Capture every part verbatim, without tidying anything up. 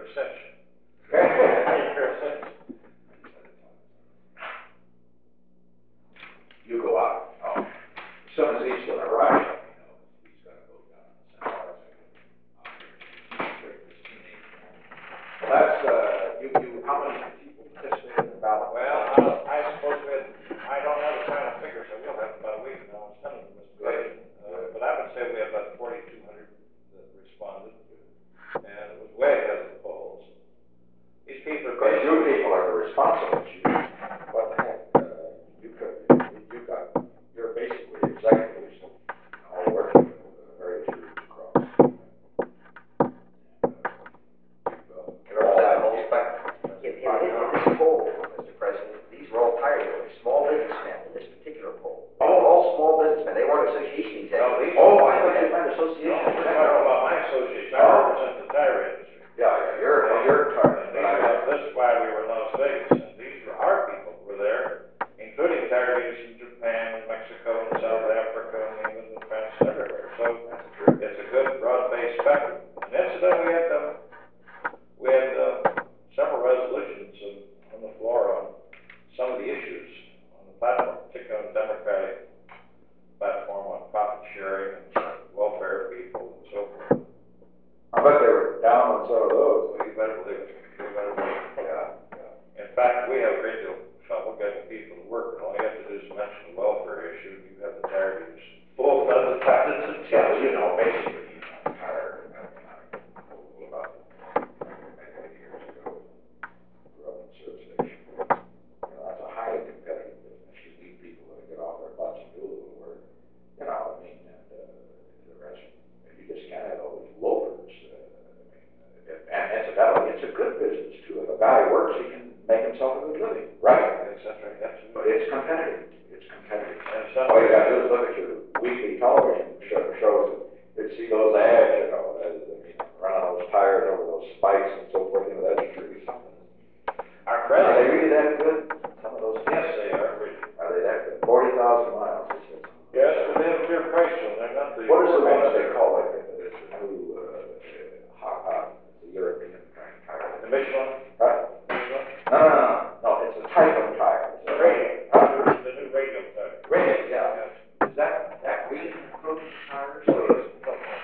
cinch. You're a cinch. You go out. Oh. As soon as he's going to ride, you know, he's going to go down the center. Well, that's, uh, you, you, how many people participated in the ballot? Well, I, I suppose we had, I don't have the final figures, so we'll have about a week now, it's none of them is good. Uh, but I would say we had about forty-two hundred that responded, and it was way ahead of the polls. These people are Because you basically, people are the responsible. You, what the heck? Uh, you could, you got, you're basically executives all working with the various groups across. You're all that whole spectrum. In, in, in this poll, Mister President, these were all pioneers, small businessmen in this particular poll. They were all small businessmen. They weren't association executives. Oh, I thought you meant association. no, we're talking about my association. I represent the tire industry. Yeah, yeah, you're, you're targeted. And these are, this is why we were in Las Vegas, and these were our people who were there, including tire dealers from Japan, and Mexico, and South Africa, and England, and France, and everywhere. So it's a good broad-based spectrum. And incidentally, we had, uh, we had uh, several resolutions uh, on the floor on some of the issues on the platform, particularly on the Democratic platform on profit sharing and welfare people and so forth. I bet they were down on some of those. Well, you better believe it. You better believe it. Yeah, yeah. In fact, we have a great deal of trouble getting people to work, and all you have to do is mention the welfare issue, and you have the tire dealers full of undecided Yeah, well, you know, basically, you know, tired. I mean, I about many years ago, grew up in service station. You know, that's a highly competitive business. You need people that get off their butts and do a little work. You know, I mean, and uh, the rest, you just can't have all these loafers. Uh, I mean, uh, and incidentally, it's a good business too. If a guy works, he can make himself a good living. Right. That's right, absolutely. But it's competitive. It's competitive. And it's not All you got to do is look at your weekly television show, shows. You'd see those ads, you know, that, I mean, running those tires over those spikes and so forth. You know, that's really something. Our Are they president, really that good? Some of those. yes, they are really. Are they that good? Forty thousand miles. He says. Yes, but they have a fair price to them. They're not the. What is the one that they call like it? It's a new, uh, hot, hot, the European kind of tire. The Michelin? Huh? Michelin? No, no, no, no. It's a type of tire. The radio. Huh? The new radio tire. Radio, yeah. Is that, that really includes tires? Or is it?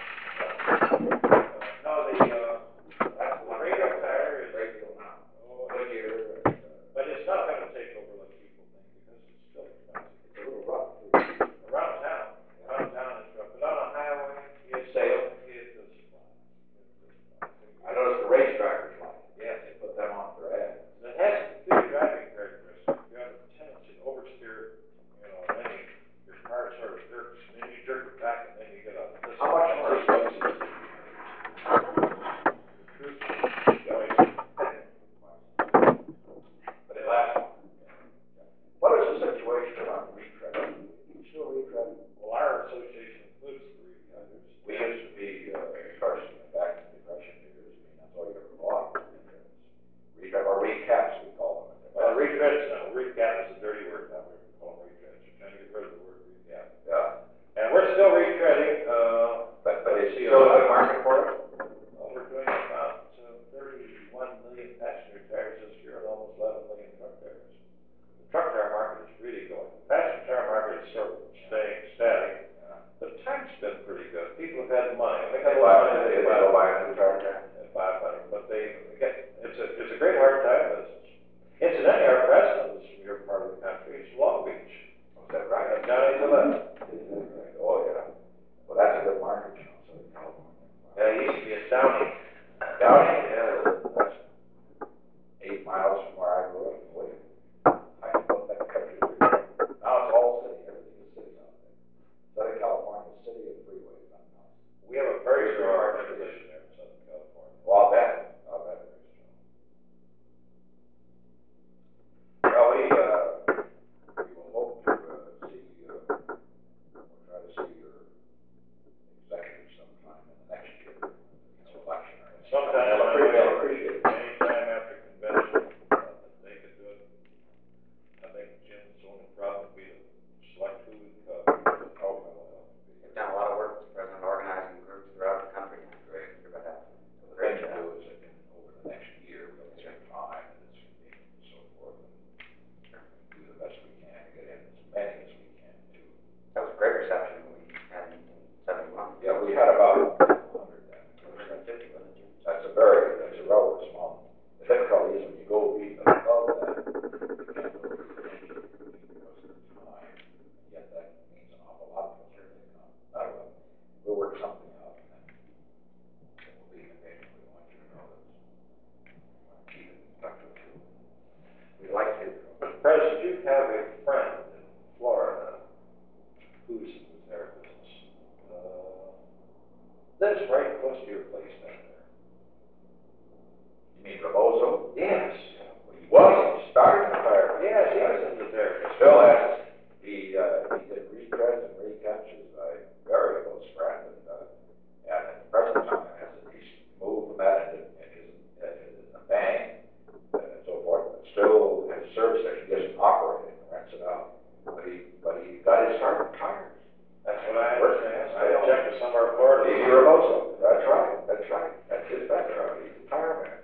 No, the, uh, that's the radio tire is. Radio now. Oh, Goodyear. but it's not gonna take over like people think, because it's still expensive. It's a little rough. Around town, around town is rough, but on a highway, it's safe, it just flies. I noticed the racetrackers like it. Yeah, they put them on their ads. It has good driving characteristics. You have a tendency to oversteer, you know, and then you, your car sort of jerks, and then you jerk it back, and then you get a. How much more expensive is it? But it lasts long. What is the situation around retread? You still retread? Well, our association includes the retreaders. We used to be, uh, personally, back in the Depression years, I mean, that's all you ever bought. Retread, or recaps, we call them. Well, retreads, no, recap is a dirty word now, we call them retreads, we're trying to get rid of the word recap. Yeah. And we're still retreading, uh, But, but it's still a good market for it? well, we're doing about uh, thirty-one million passenger tires this year and almost eleven million truck tires. The truck tire market is really going. The passenger tire market is sort of staying static, but the time's been pretty good. People have had money. They got a lot of money. They They buy go buy a new tire tire. They buy money, but they get, it's a, it's a great hard tire business. Incidentally, our president is from your part of the country. It's Long Beach. Was that right? Uh, Johnny Gillette. Oh, yeah. Well, that's a good market, you know, Southern California. Yeah, he used to be astounding. Downey, yeah, that's eight miles from where I grew up in William. I know that country. Now it's all city, everything is city out there. Southern California is city and freeway, nothing else. We have a very strong position there in Southern California. Well, I'll bet, I'll bet. mean Rebozo? Yes. He was, he started the tire. Yes, he was in the there. Still has, he, uh, he did retreads and recaptures, a very close friend, and, uh, and at the present time, has, he's moved that into, in his, in his bank, and so forth, but still has service station, he doesn't operate it, rents it out, but he, but he got his start in tires. That's what I understand. I checked with some of our Florida. Davey Rebozo, that's right, that's right, that's his background, he's a tire man.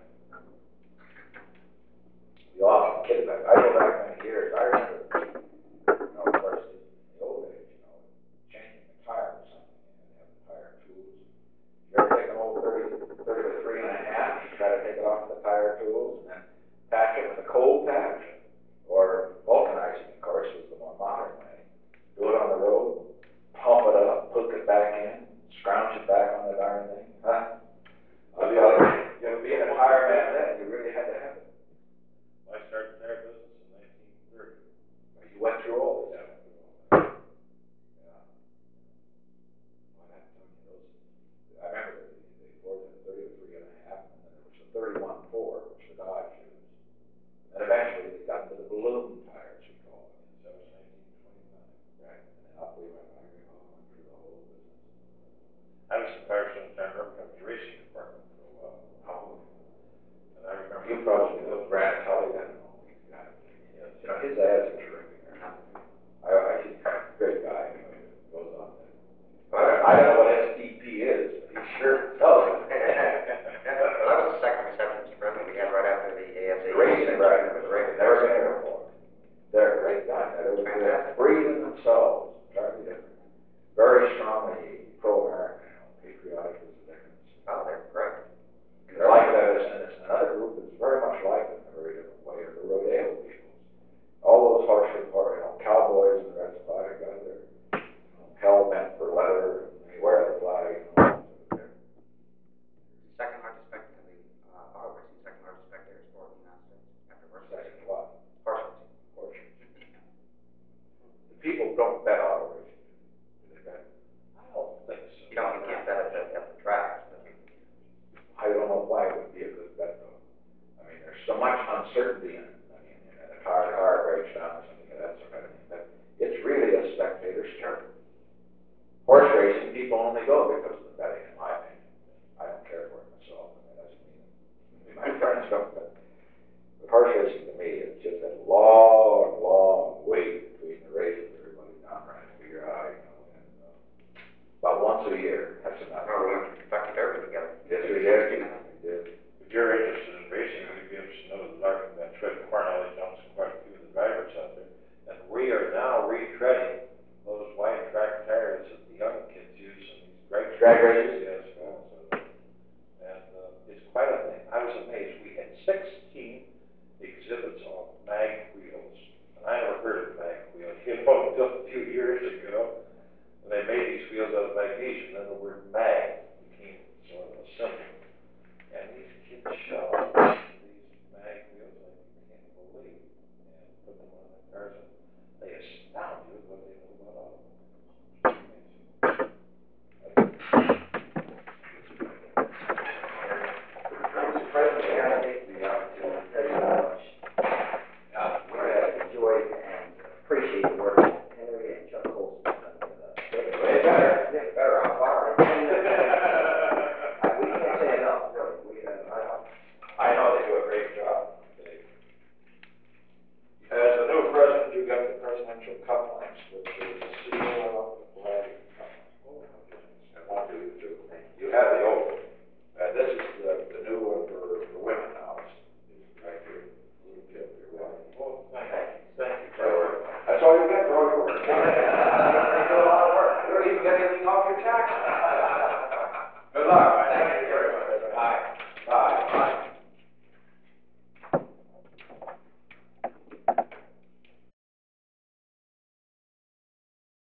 We often kid about it. I go back many years, I remember, you know, of course, in the old days, you know, changing a tire or something, and having tire tools. You ever take an old thirty, thirty by three and a half, you try to take it off the tire tools, and then patch it with a cold patch, or vulcanizing, of course, was the more modern way. Do it on the road, pump it up, hook it back in, scrounge it back on the darn thing, huh? I'll tell you, you know, being a tire man then, you really had to have it. I started their business in nineteen thirty. You went through all this. Yeah. Yeah. Well, I have to tell you, those, I remember the, the Ford had a thirty to three and a half, and then there was a thirty-one four, which the Dodge used. And then eventually they got into the balloon tires, we call them. That was nineteen twenty-nine. Right. And then up we went, I recall, went through the whole business. I was the tire superintendent of River County Racing Department for a while. Oh. And I remember. You probably know Brad Tully, I don't know. Yeah. You know, his ads are terrific. I, I, he's a great guy, anyway, goes on there. But I don't know what S D P is, but he sure tells it. Well, that was the second reception, Mister President, we had right after the A S A. The racing, right, it was racing, never been there before. They're great guys, they're, they're breathing themselves, entirely different. Very strongly pro-American, you know, patriotic as the dickens. Oh, they're great. They're like that, and it's another group that's very much like them in a very different way, are the rodeo people. All those horse, you know, cowboys and the rest of the guys, they're, you know, hell bent for leather, and they wear the flag, you know. Second largest spectator in the uh, auto racing, second largest spectator sport in the United States after horse racing. Second what? Horse racing. Horse racing. The people don't bet auto racing, do they bet? I don't think so. You don't, you can't bet at the, at the tracks, but I don't know why it would be a good bet, though. I mean, there's so much uncertainty in it. I mean, you know, the car, car breaks down or something of that sort of thing. But it's really a spectator sport. Horse racing, people only go because of the betting, in my opinion. I don't care for it myself. I mean, that's me. My friends don't, but, but horse racing to me is just a long, long wait between the races. Everybody's down trying to figure out, you know. And, uh, about once a year, that's enough. no, we went to Kentucky Derby together. Yes, we did. We did. If you're interested in racing, you'd be interested to know that Larkin Van Tripp, Cornell Johnson, quite a few of the drivers out there. And we are now retreading those wide track tires that the young kids use in these drag, Drag races? Yes, well, so, and uh, it's quite a thing. I was amazed. We had sixteen exhibits on mag wheels. And I never heard of mag wheels, you know, until a few years ago. And they made these wheels out of magnesium, then the word mag became sort of a symbol. And these kids show these mag wheels like you can't believe, and put them on their cars, and they astound you with what they know about auto. Mister President, may I take the opportunity to tell you how much uh, we have enjoyed and appreciate the work of Henry and Chuck Colson have done with us. Way better. Yeah, better on fire. We can't say enough, really. We, uh, I, I know they do a great job. They, as the new president, you got the presidential cufflinks, which is a seal of the flag. Oh, and one for you too. You have the old one. Uh, this is the, the new one for, for women now. It's, it's right here. Little tip here. Oh, thank you. Thank you. So, that's all you get for all your work. You do a lot of work. You don't even get anything off your taxes. Good luck.